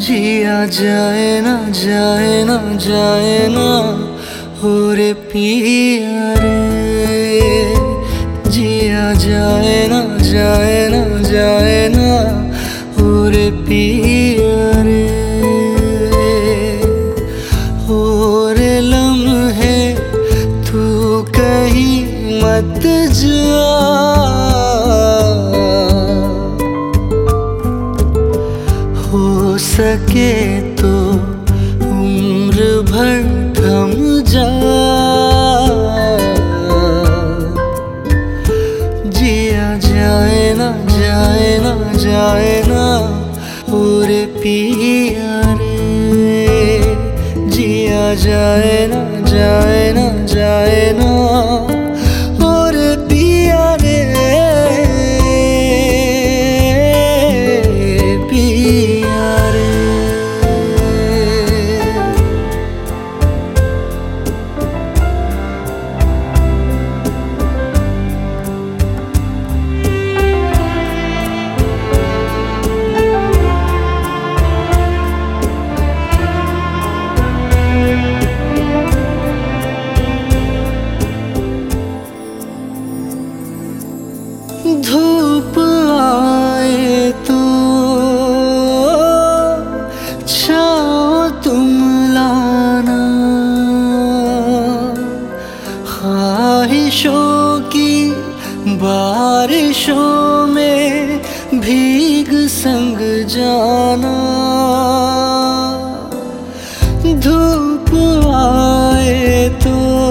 जिया जाए ना जाए ना जाए ना हो रे पिया रे। जिया जाए ना जाए ना जाए ना हो रे पिया रे। हो रे लम्हे तू कहीं मत जा, हो सके तो उम्र भर थम जा। जिया जाए ना जाए ना जाए ना हो रे पिया रे। जिया जाए ना जाए ना जाए ना हो रे पिया रे। धूप आए तो छाओ तुम लाना, ख्वाहिशों की बारिशों में भीग संग जाना। धूप आए तो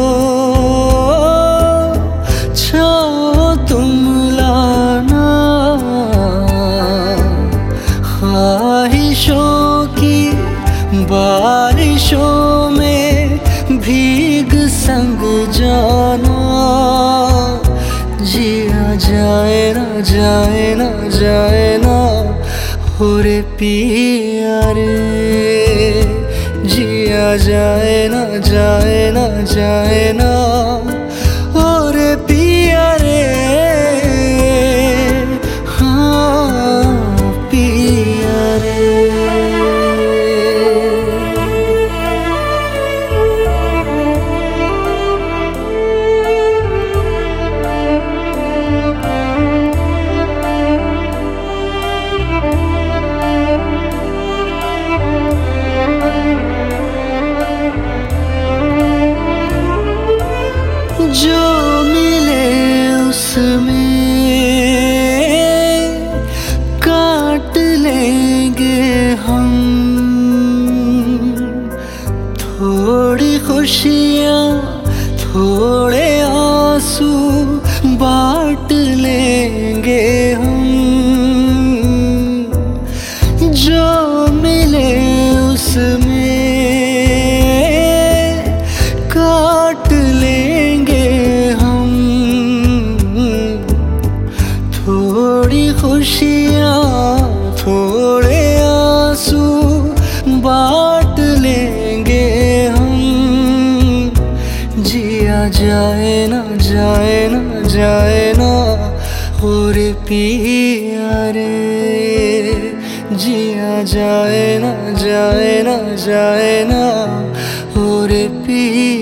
ख्वाहिशों की बारिशों में भीग संग जाना। जिया जाए ना जाए ना जाए ना हो रे पिया रे। जिया जाए ना जाए ना जाए ना हो रे पिया रे। जो मिले उसमें काट लेंगे हम, थोड़ी खुशियाँ थोड़े आंसू बांट लेंगे हम। जो मिले उसमें काट लेंगे हम, थोड़ी खुशियाँ थोड़े आंसू बांट लेंगे हम। जिया जाए ना जाए ना जाए ना हो रे पिया रे। जिया जाए ना जाए ना जाए ना हो रे पिया।